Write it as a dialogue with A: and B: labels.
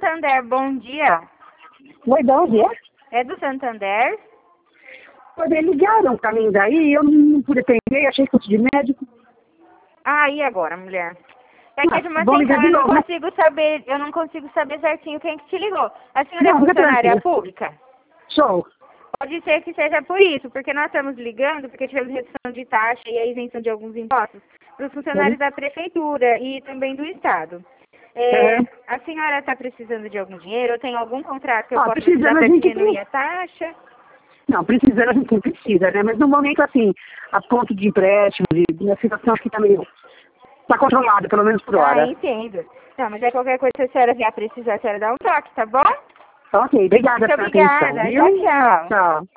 A: Santander, bom dia.
B: Oi, de onde é?
A: É do Santander?
B: Poder ligaram pra mim daí, eu não pude atender, achei que fosse de médico.
A: Ah, e agora, mulher? É que é de uma
B: Vou ligar
A: central,
B: de novo, né?
A: eu não consigo saber certinho quem que te ligou. A senhora é
B: Não, fica
A: funcionária
B: tranquila.
A: pública?
B: Sou.
A: Pode ser que seja por isso, porque nós estamos ligando, porque tivemos redução de taxa e a isenção de alguns impostos para os funcionários da prefeitura e também do Estado. A senhora está precisando de algum dinheiro? Ou tem algum contrato que eu possa
B: Precisando
A: precisar
B: a
A: para
B: gente
A: diminuir
B: tem.
A: a taxa?
B: Não, precisando a gente não precisa, né? Mas no momento, assim, a ponto de empréstimo, a situação acho que tá meio... Tá controlada, pelo menos por
A: Ah,
B: hora.
A: entendo. Não, mas é qualquer coisa, se a senhora vier precisar, a senhora dá um toque, tá bom?
B: Ok, obrigada
A: Muito
B: pela atenção,
A: obrigada.
B: viu?
A: Tchau, tchau.
B: Tchau.